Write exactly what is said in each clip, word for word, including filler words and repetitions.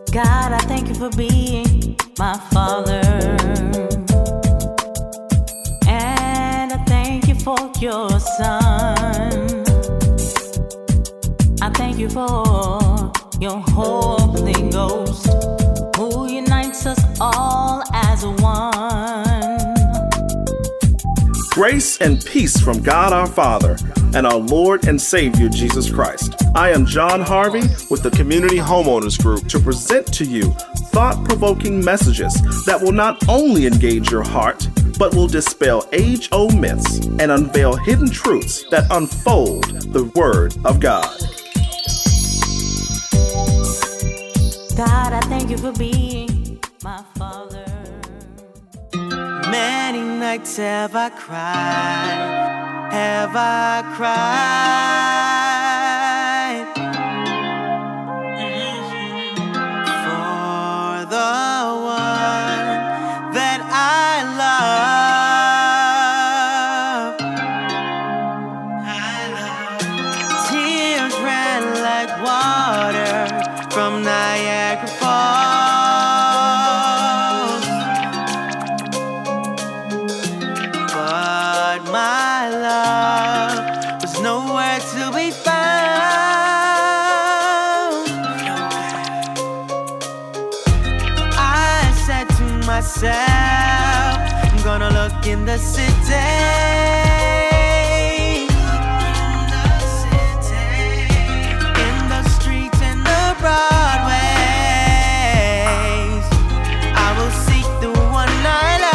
God, I thank you for being my Father. And I thank you for your Son. I thank you for your Holy Ghost, who unites us all as one. Grace and peace from God our Father and our Lord and Savior Jesus Christ. I am John Harvey with the Community Homeowners Group to present to you thought-provoking messages that will not only engage your heart, but will dispel age-old myths and unveil hidden truths that unfold the Word of God. God, I thank you for being my Father. Many nights have I cried, have I cried for the one that I love. I love. Tears ran like water from Niagara Falls. My love was nowhere to be found. I said to myself, I'm gonna look in the city, in the streets and the Broadways. I will seek the one I love.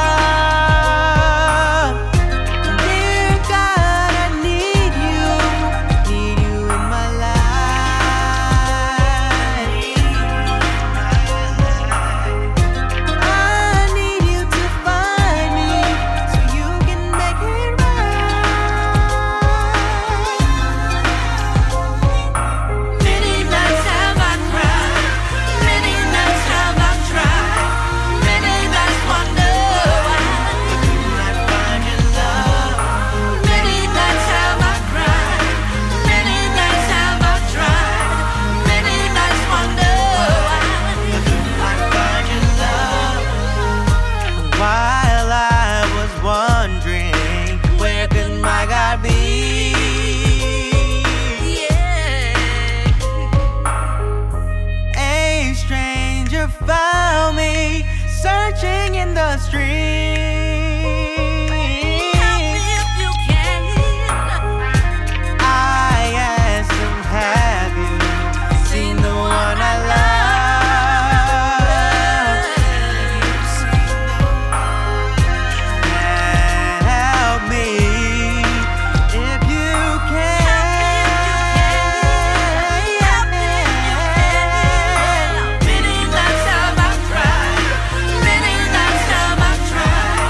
Found me searching in the street. Help me if you can. I asked him, have you seen the one I love? And help me if you can. Many nights have I cried.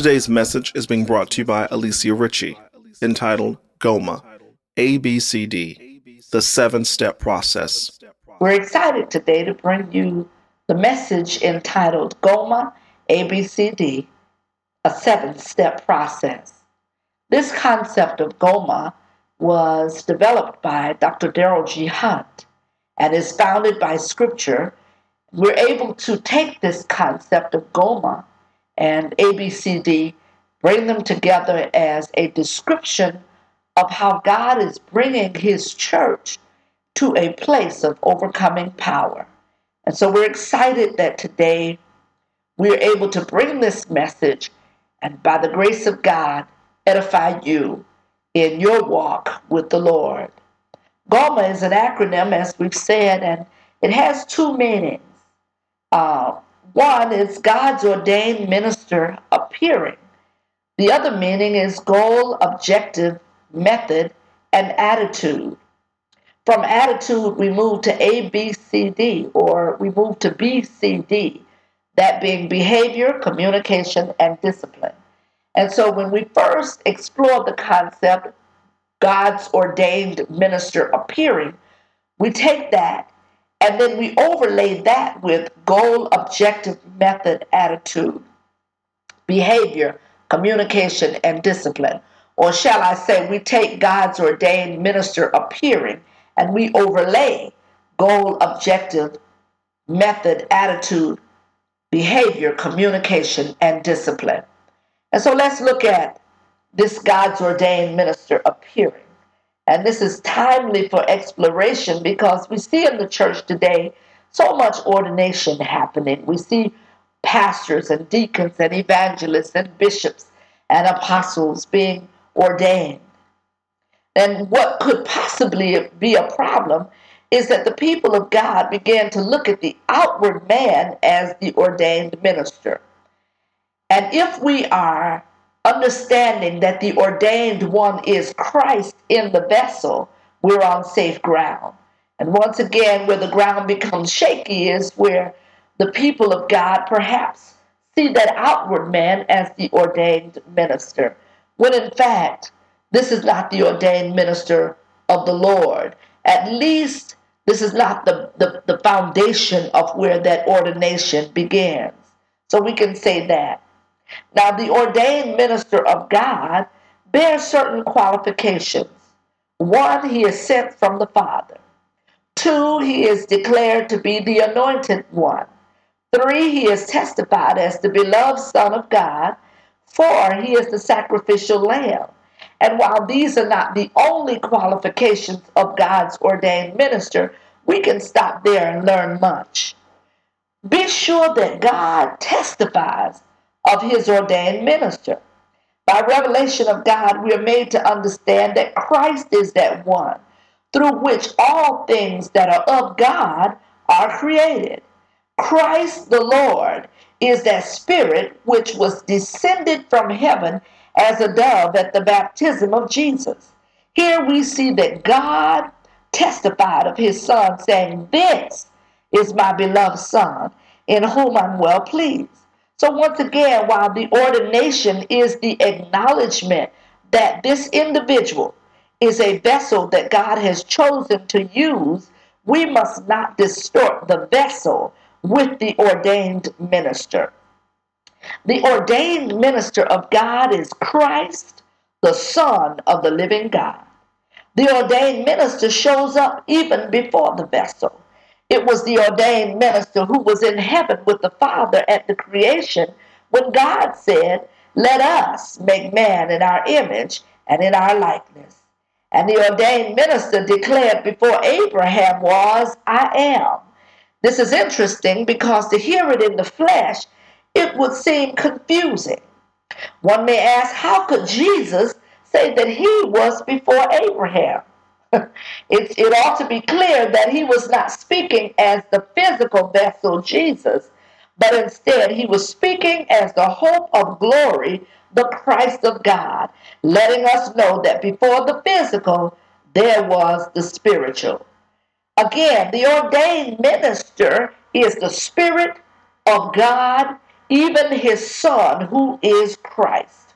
Today's message is being brought to you by Alicia Ritchie, entitled Goma, A B C D, the seven-step process. We're excited today to bring you the message entitled Goma, A B C D, a seven-step process. This concept of Goma was developed by Doctor Darrell G. Hunt and is founded by Scripture. We're able to take this concept of Goma and A B C D, bring them together as a description of how God is bringing His church to a place of overcoming power. And so we're excited that today we're able to bring this message and by the grace of God, edify you in your walk with the Lord. Goma is an acronym, as we've said, and it has two meanings. Uh, one is God's ordained minister appearing. The other meaning is goal, objective, method, and attitude. From attitude, we move to A B C D, or we move to B C D, that being behavior, communication, and discipline. And so when we first explored the concept, God's ordained minister appearing, we take that and then we overlay that with goal, objective, method, attitude, behavior, communication, and discipline. Or shall I say, we take God's ordained minister appearing and we overlay goal, objective, method, attitude, behavior, communication, and discipline. And so let's look at this God's ordained minister appearing. And this is timely for exploration because we see in the church today so much ordination happening. We see pastors and deacons and evangelists and bishops and apostles being ordained. And what could possibly be a problem is that the people of God began to look at the outward man as the ordained minister. And if we are understanding that the ordained one is Christ in the vessel, we're on safe ground. And once again, where the ground becomes shaky is where the people of God perhaps see that outward man as the ordained minister, when in fact, this is not the ordained minister of the Lord. At least this is not the, the, the foundation of where that ordination begins. So we can say that. Now, the ordained minister of God bears certain qualifications. One, he is sent from the Father. Two, he is declared to be the anointed one. Three, he is testified as the beloved Son of God. Four, he is the sacrificial lamb. And while these are not the only qualifications of God's ordained minister, we can stop there and learn much. Be sure that God testifies of his ordained minister. By revelation of God, we are made to understand that Christ is that one through which all things that are of God are created. Christ the Lord is that Spirit which was descended from heaven as a dove at the baptism of Jesus. Here we see that God testified of his Son, saying, "This is my beloved Son, in whom I'm well pleased." So once again, while the ordination is the acknowledgement that this individual is a vessel that God has chosen to use, we must not distort the vessel with the ordained minister. The ordained minister of God is Christ, the Son of the living God. The ordained minister shows up even before the vessel. It was the ordained minister who was in heaven with the Father at the creation when God said, "Let us make man in our image and in our likeness." And the ordained minister declared before Abraham was, "I am." This is interesting because to hear it in the flesh, it would seem confusing. One may ask, how could Jesus say that he was before Abraham? It, it ought to be clear that he was not speaking as the physical vessel Jesus, but instead he was speaking as the hope of glory, the Christ of God, letting us know that before the physical, there was the spiritual. Again, the ordained minister is the Spirit of God even his son, who is Christ.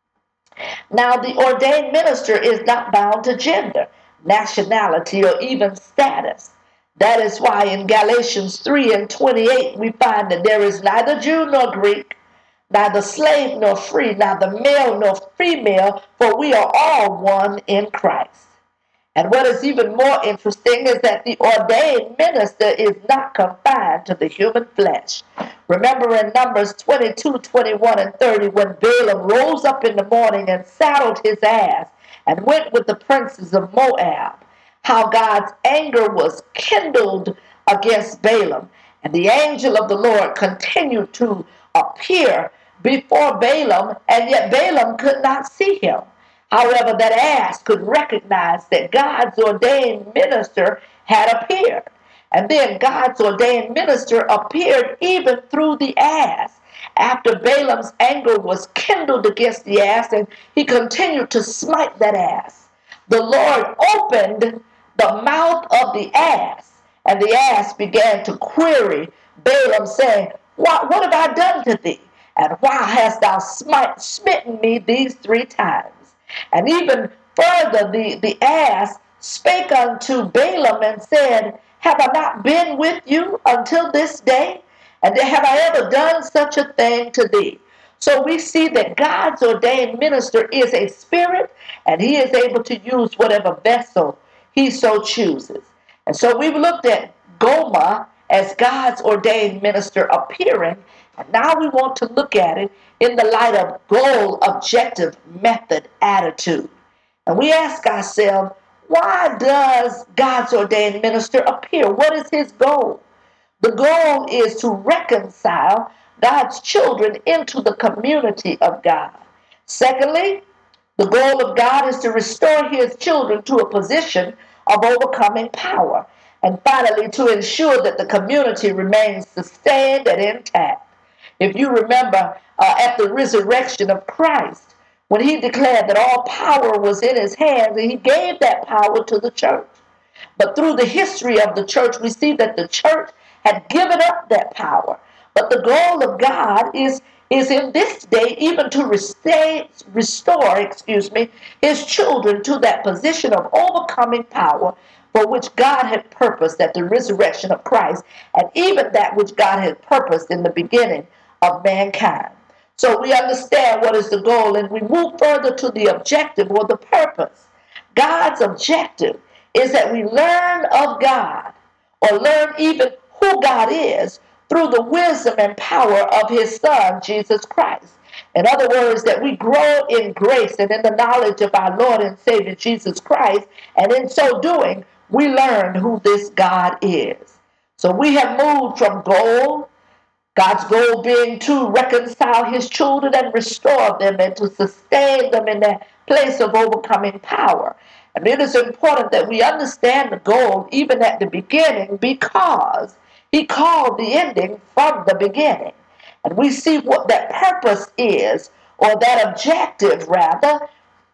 Now, the ordained minister is not bound to gender, nationality, or even status. That is why in Galatians three and twenty-eight, we find that there is neither Jew nor Greek, neither slave nor free, neither male nor female, for we are all one in Christ. And what is even more interesting is that the ordained minister is not confined to the human flesh. Remember in Numbers twenty-two, twenty-one, and thirty, when Balaam rose up in the morning and saddled his ass and went with the princes of Moab, how God's anger was kindled against Balaam. And the angel of the Lord continued to appear before Balaam, and yet Balaam could not see him. However, that ass could recognize that God's ordained minister had appeared. And then God's ordained minister appeared even through the ass. After Balaam's anger was kindled against the ass, and he continued to smite that ass, the Lord opened the mouth of the ass, and the ass began to query Balaam, saying, What, what have I done to thee? And why hast thou smite, smitten me these three times? And even further, the, the ass spake unto Balaam and said, Have I not been with you until this day? And have I ever done such a thing to thee? So we see that God's ordained minister is a spirit, and he is able to use whatever vessel he so chooses. And so we've looked at Gomer as God's ordained minister appearing, and now we want to look at it in the light of goal, objective, method, attitude. And we ask ourselves, why does God's ordained minister appear? What is his goal? The goal is to reconcile God's children into the community of God. Secondly, the goal of God is to restore his children to a position of overcoming power. And finally, to ensure that the community remains sustained and intact. If you remember uh, at the resurrection of Christ, when he declared that all power was in his hands, and he gave that power to the church. But through the history of the church, we see that the church had given up that power. But the goal of God is, is in this day even to restore, restore, excuse me, his children to that position of overcoming power for which God had purposed at the resurrection of Christ, and even that which God had purposed in the beginning of mankind. So we understand what is the goal, and we move further to the objective or the purpose. God's objective is that we learn of God, or learn even who God is, through the wisdom and power of his Son, Jesus Christ. In other words, that we grow in grace and in the knowledge of our Lord and Savior, Jesus Christ, and in so doing, we learn who this God is. So we have moved from goal, God's goal being to reconcile his children and restore them and to sustain them in their place of overcoming power. And it is important that we understand the goal even at the beginning, because he called the ending from the beginning. And we see what that purpose is, or that objective rather,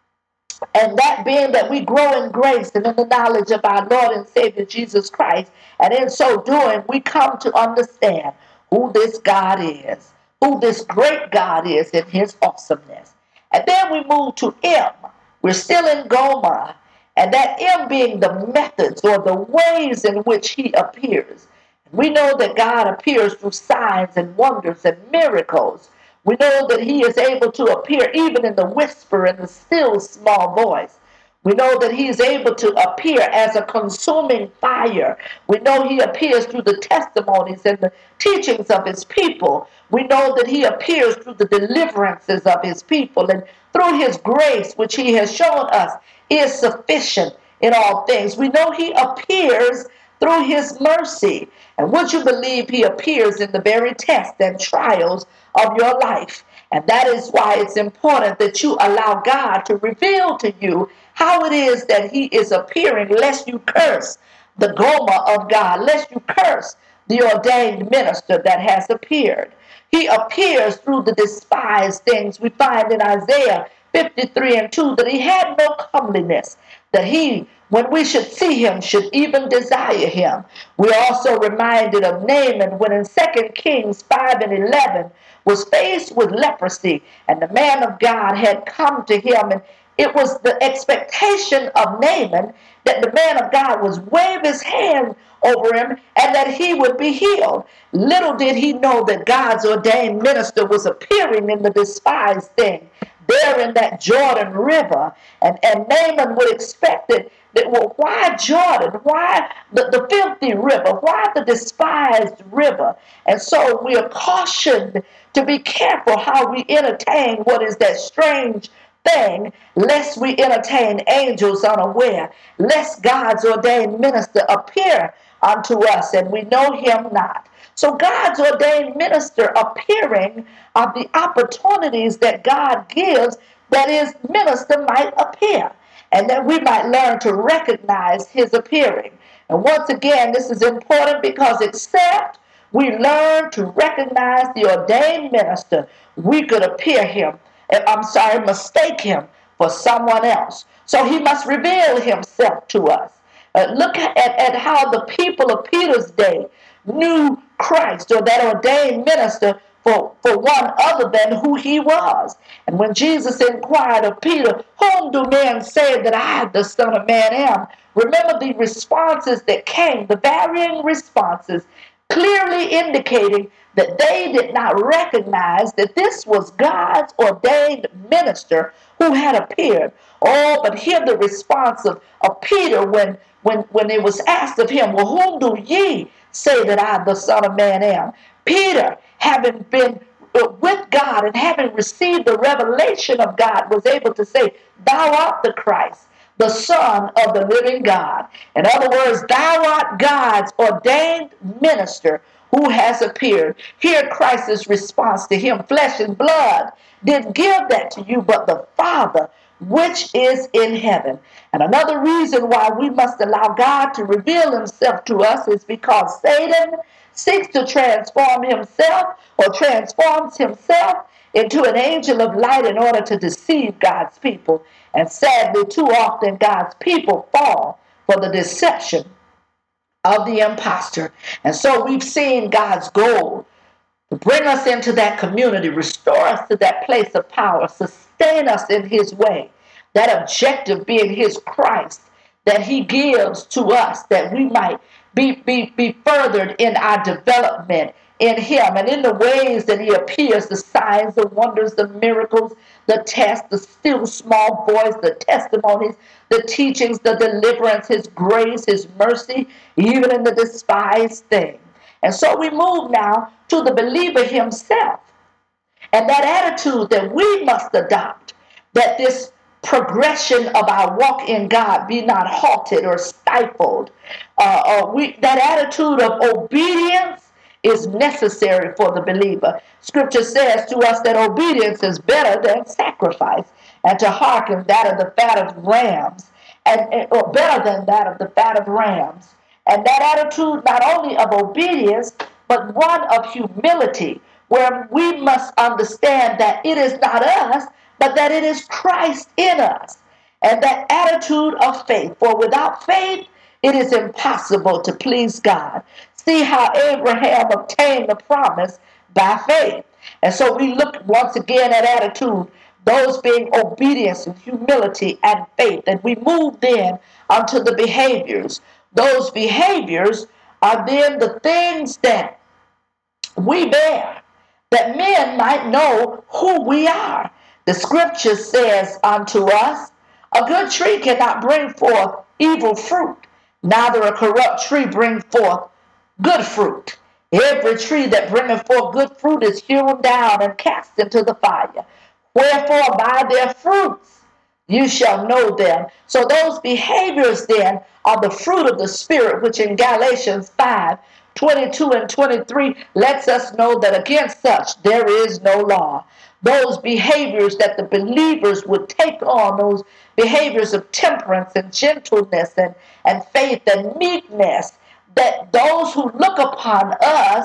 and that being that we grow in grace and in the knowledge of our Lord and Savior Jesus Christ. And in so doing, we come to understand who this God is, who this great God is in his awesomeness. And then we move to M. We're still in Gomer, and that M being the methods or the ways in which he appears. We know that God appears through signs and wonders and miracles. We know that he is able to appear even in the whisper and the still small voice. We know that he is able to appear as a consuming fire. We know he appears through the testimonies and the teachings of his people. We know that he appears through the deliverances of his people, and through his grace, which he has shown us is sufficient in all things. We know he appears through his mercy. And would you believe he appears in the very tests and trials of your life? And that is why it's important that you allow God to reveal to you how it is that he is appearing, lest you curse the Gomer of God, lest you curse the ordained minister that has appeared. He appears through the despised things we find in Isaiah fifty-three and two, that he had no comeliness, that he, when we should see him, should even desire him. We're also reminded of Naaman when in Second Kings five and eleven was faced with leprosy, and the man of God had come to him, and it was the expectation of Naaman that the man of God was wave his hand over him and that he would be healed. Little did he know that God's ordained minister was appearing in the despised thing there in that Jordan River. And, and Naaman would expect it, that, well, why Jordan? Why the, the filthy river? Why the despised river? And so we are cautioned to be careful how we entertain what is that strange thing, lest we entertain angels unaware, lest God's ordained minister appear unto us and we know him not. So God's ordained minister appearing are the opportunities that God gives that his minister might appear, and that we might learn to recognize his appearing. And once again, this is important because except we learn to recognize the ordained minister, we could appear him, I'm sorry, mistake him for someone else. So he must reveal himself to us. Uh, look at, at how the people of Peter's day knew Christ, or that ordained minister, for, for one other than who he was. And when Jesus inquired of Peter, whom do men say that I, the Son of Man, am? Remember the responses that came, the varying responses, clearly indicating that they did not recognize that this was God's ordained minister who had appeared. Oh, but hear the response of, of Peter when, when, when it was asked of him, well, whom do ye say that I, the Son of Man, am? Peter, having been with God and having received the revelation of God, was able to say, thou art the Christ, the Son of the living God. In other words, thou art God's ordained minister who has appeared. Hear Christ's response to him. Flesh and blood didn't give that to you, but the Father which is in heaven. And another reason why we must allow God to reveal himself to us is because Satan seeks to transform himself or transforms himself into an angel of light in order to deceive God's people. And sadly, too often God's people fall for the deception of the imposter. And so we've seen God's goal to bring us into that community, restore us to that place of power, sustain us in his way, that objective being his Christ that he gives to us, that we might be, be, be furthered in our development in him and in the ways that he appears, the signs, the wonders, the miracles, the tests, the still small voice, the testimonies, the teachings, the deliverance, his grace, his mercy, even in the despised thing. And so we move now to the believer himself, and that attitude that we must adopt, that this progression of our walk in God be not halted or stifled. Uh, uh, we, that attitude of obedience is necessary for the believer. Scripture says to us that obedience is better than sacrifice, and to hearken that of the fat of rams, and or better than that of the fat of rams. And that attitude not only of obedience, but one of humility, where we must understand that it is not us, but that it is Christ in us. And that attitude of faith, for without faith, it is impossible to please God. See how Abraham obtained the promise by faith. And so we look once again at attitude, those being obedience and humility and faith. And we move then onto the behaviors. Those behaviors are then the things that we bear, that men might know who we are. The scripture says unto us, a good tree cannot bring forth evil fruit, neither a corrupt tree bring forth good fruit. Every tree that bringeth forth good fruit is hewn down and cast into the fire. Wherefore by their fruits you shall know them. So those behaviors then are the fruit of the Spirit, which in Galatians five, twenty-two and twenty-three lets us know that against such there is no law. Those behaviors that the believers would take on, those behaviors of temperance and gentleness and, and faith and meekness, that those who look upon us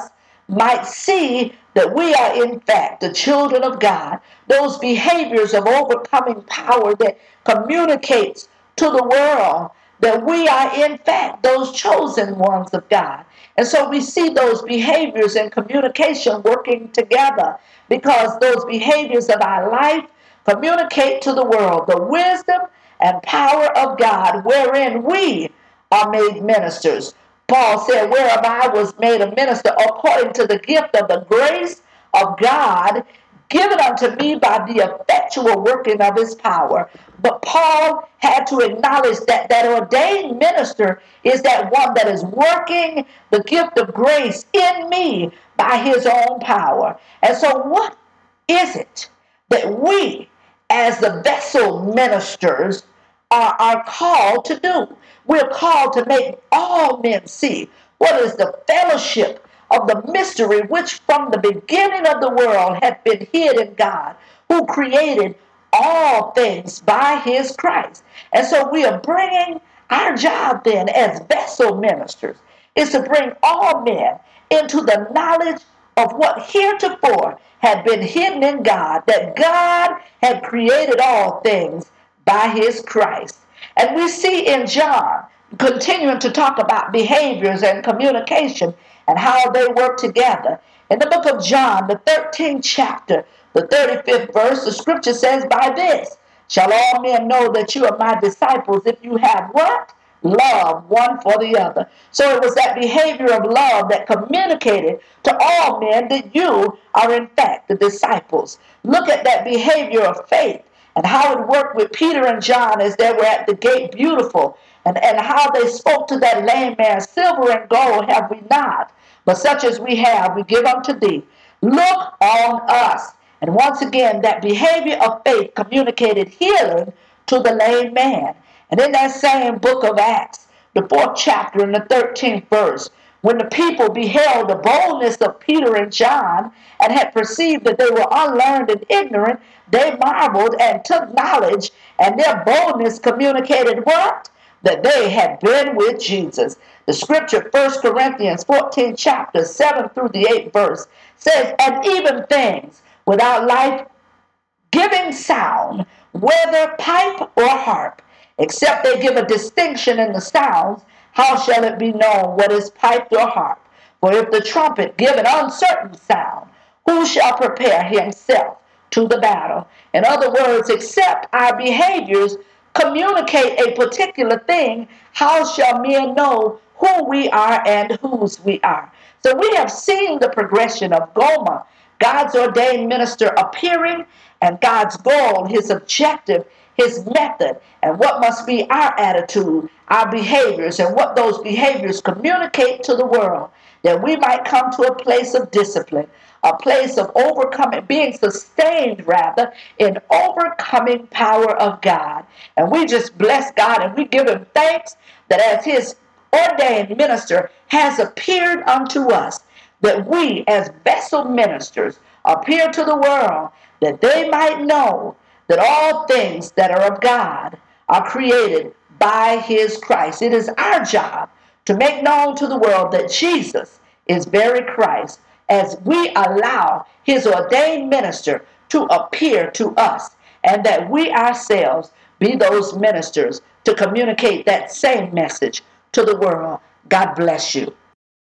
might see that we are in fact the children of God. Those behaviors of overcoming power that communicates to the world that we are in fact those chosen ones of God. And so we see those behaviors and communication working together, because those behaviors of our life communicate to the world the wisdom and power of God, wherein we are made ministers. Paul said, whereof I was made a minister according to the gift of the grace of God given unto me by the effectual working of his power. But Paul had to acknowledge that that ordained minister is that one that is working the gift of grace in me by his own power. And so what is it that we as the vessel ministers are, are called to do? We're called to make all men see what is the fellowship of the mystery which from the beginning of the world had been hid in God, who created all things by his Christ. And so we are bringing our job then as vessel ministers is to bring all men into the knowledge of what heretofore had been hidden in God, that God had created all things by his Christ. And we see in John, continuing to talk about behaviors and communication and how they work together. In the book of John, the thirteenth chapter, the thirty-fifth verse, the scripture says, by this shall all men know that you are my disciples, if you have what? Love one for the other. So it was that behavior of love that communicated to all men that you are in fact the disciples. Look at that behavior of faith and how it worked with Peter and John as they were at the gate beautiful, and, and how they spoke to that lame man, silver and gold have we not, but such as we have we give unto thee. Look on us. And once again, that behavior of faith communicated healing to the lame man. And in that same book of Acts, the fourth chapter and the thirteenth verse, when the people beheld the boldness of Peter and John and had perceived that they were unlearned and ignorant, they marveled and took knowledge, and their boldness communicated what? That they had been with Jesus. The scripture, First Corinthians fourteen chapter, seven through the eighth verse, says, and even things without life-giving sound, whether pipe or harp, except they give a distinction in the sounds, how shall it be known what is piped or harp? For if the trumpet give an uncertain sound, who shall prepare himself to the battle? In other words, except our behaviors communicate a particular thing, how shall men know who we are and whose we are? So we have seen the progression of Gomer, God's ordained minister, appearing, and God's goal, his objective, his method, and what must be our attitude, our behaviors, and what those behaviors communicate to the world, that we might come to a place of discipline, a place of overcoming, being sustained rather, in overcoming power of God. And we just bless God and we give him thanks that as his ordained minister has appeared unto us, that we as vessel ministers appear to the world, that they might know that all things that are of God are created by his Christ. It is our job to make known to the world that Jesus is very Christ, as we allow his ordained minister to appear to us, and that we ourselves be those ministers to communicate that same message to the world. God bless you.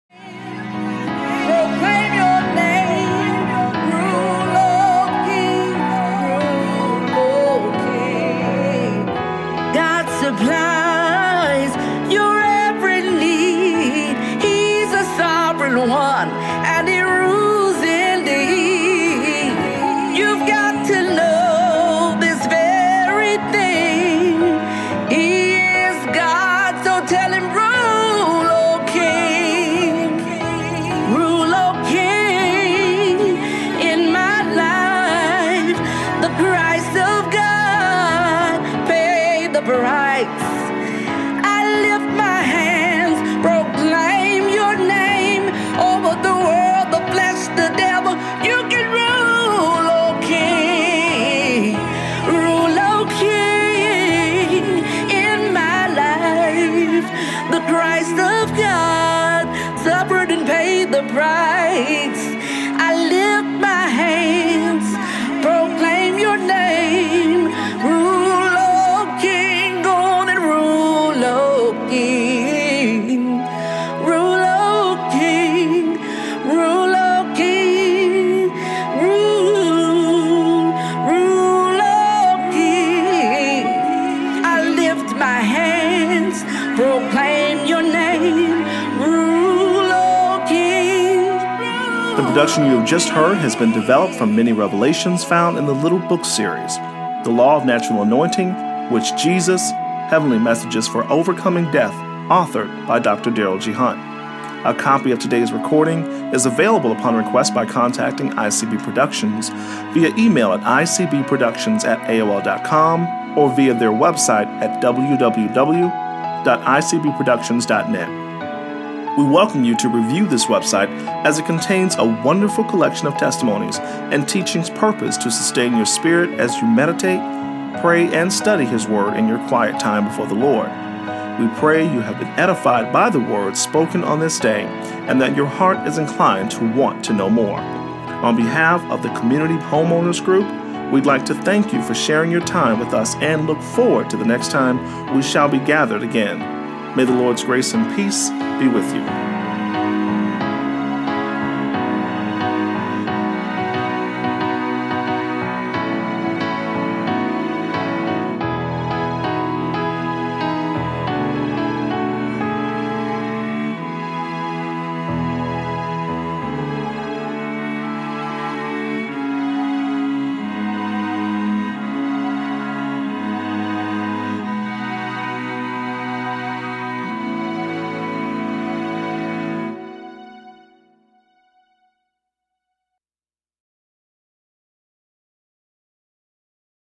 Proclaim your name, rule, O King, rule, O King. God supplies your every need. He's a sovereign one, and he rules indeed. You've got to know this very thing. He is God, so tell him, rule, O King. Rule, O King, in my life. The Christ of God paid the price. I lift my hands, proclaim your name over the world. The production you have just heard has been developed from many revelations found in the Little Book series, The Law of Natural Anointing, which Jesus, Heavenly Messages for Overcoming Death, authored by Doctor Daryl G. Hunt. A copy of today's recording is available upon request by contacting I C B Productions via email at I C B productions at A O L dot com or via their website at w w w dot I C B productions dot net. We welcome you to review this website as it contains a wonderful collection of testimonies and teachings purposed to sustain your spirit as you meditate, pray, and study His Word in your quiet time before the Lord. We pray you have been edified by the words spoken on this day and that your heart is inclined to want to know more. On behalf of the Community Homeowners Group, we'd like to thank you for sharing your time with us and look forward to the next time we shall be gathered again. May the Lord's grace and peace be with you.